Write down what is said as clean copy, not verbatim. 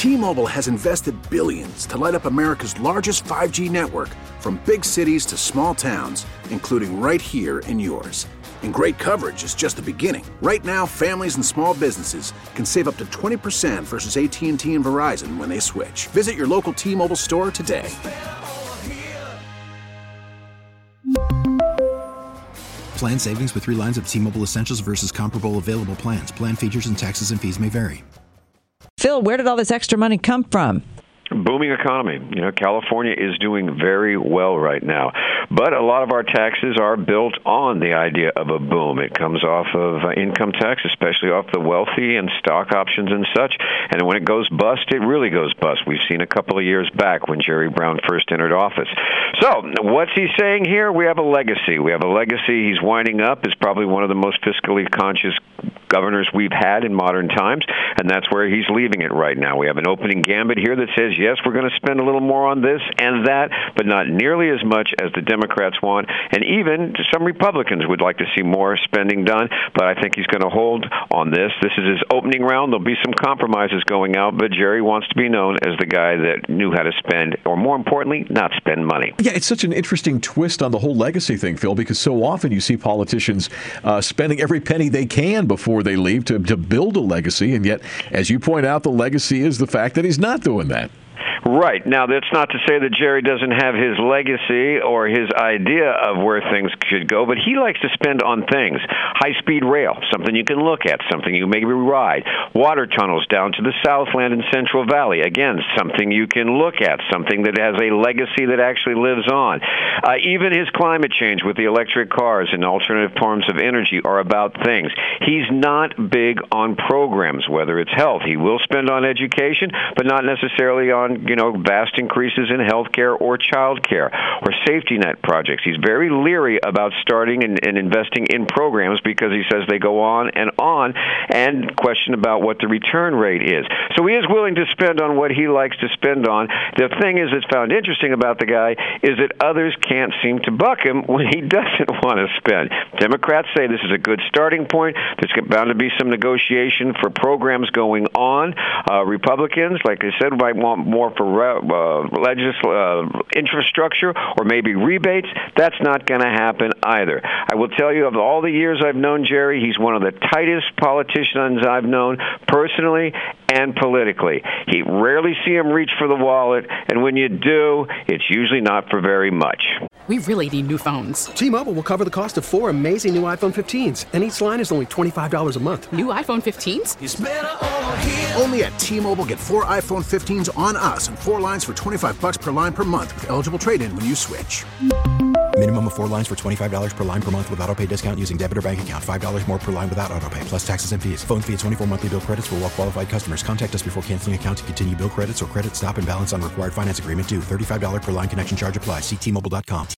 T-Mobile has invested billions to light up America's largest 5G network, from big cities to small towns, including right here in yours. And great coverage is just the beginning. Right now, families and small businesses can save up to 20% versus AT&T and Verizon when they switch. Visit your local T-Mobile store today. Plan savings with 3 lines of T-Mobile Essentials versus comparable available plans. Plan features and taxes and fees may vary. Phil, where did all this extra money come from? Booming economy. California is doing very well right now. But a lot of our taxes are built on the idea of a boom. It comes off of income tax, especially off the wealthy and stock options and such. And when it goes bust, it really goes bust. We've seen a couple of years back when Jerry Brown first entered office. So what's he saying here? We have a legacy. He's winding up as probably one of the most fiscally conscious governors we've had in modern times, and that's where he's leaving it right now. We have an opening gambit here that says, yes, we're going to spend a little more on this and that, but not nearly as much as the Democrats want, and even some Republicans would like to see more spending done, but I think he's going to hold on this. This is his opening round. There'll be some compromises going out, but Jerry wants to be known as the guy that knew how to spend, or more importantly, not spend money. Yeah, it's such an interesting twist on the whole legacy thing, Phil, because so often you see politicians spending every penny they can before they leave to build a legacy, and yet, as you point out, the legacy is the fact that he's not doing that. Right. Now, that's not to say that Jerry doesn't have his legacy or his idea of where things should go, but he likes to spend on things. High-speed rail, something you can look at, something you maybe ride. Water tunnels down to the Southland and Central Valley, again, something you can look at, something that has a legacy that actually lives on. Even his climate change with the electric cars and alternative forms of energy are about things. He's not big on programs, whether it's health. He will spend on education, but not necessarily on vast increases in health care or child care or safety net projects. He's very leery about starting and investing in programs because he says they go on, and question about what the return rate is. So he is willing to spend on what he likes to spend on. The thing is that's found interesting about the guy is that others can't seem to buck him when he doesn't want to spend. Democrats say this is a good starting point. There's bound to be some negotiation for programs going on. Republicans, like I said, might want more for infrastructure or maybe rebates. That's not going to happen either. I will tell you, of all the years I've known Jerry, he's one of the tightest politicians I've known personally and politically. You rarely see him reach for the wallet, and when you do, it's usually not for very much. We really need new phones. T-Mobile will cover the cost of 4 amazing new iPhone 15s, and each line is only $25 a month. New iPhone 15s? It's better over here. Only at T-Mobile, get 4 iPhone 15s on us and 4 lines for $25 per line per month with eligible trade-in when you switch. Minimum of 4 lines for $25 per line per month with autopay discount using debit or bank account. $5 more per line without autopay, plus taxes and fees. Phone fee at 24 monthly bill credits for well-qualified customers. Contact us before canceling account to continue bill credits or credit stop and balance on required finance agreement due. $35 per line connection charge applies. See T-Mobile.com.